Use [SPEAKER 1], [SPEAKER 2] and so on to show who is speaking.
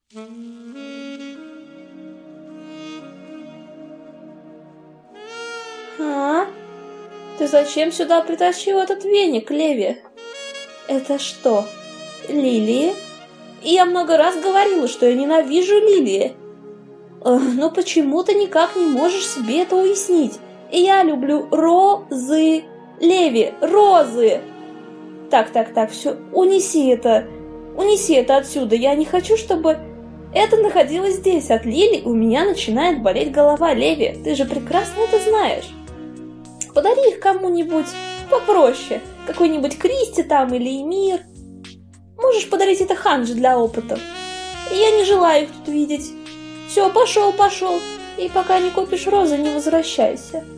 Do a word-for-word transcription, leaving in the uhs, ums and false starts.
[SPEAKER 1] А? Ты зачем сюда притащил этот веник, Леви? Это что, лилии? И я много раз говорила, что я ненавижу лилии. Но почему ты никак не можешь себе это уяснить? И я люблю розы. Леви, розы. Так, так, так, все, унеси это. Унеси это отсюда. Я не хочу, чтобы это находилось здесь. От лилий у меня начинает болеть голова, Леви. Ты же прекрасно это знаешь. Подари их кому-нибудь попроще. Какой-нибудь Кристи там или Эмир. Можешь подарить это Ханже для опытов. Я не желаю их тут видеть. Все, пошел, пошел. И пока не купишь розы, не возвращайся.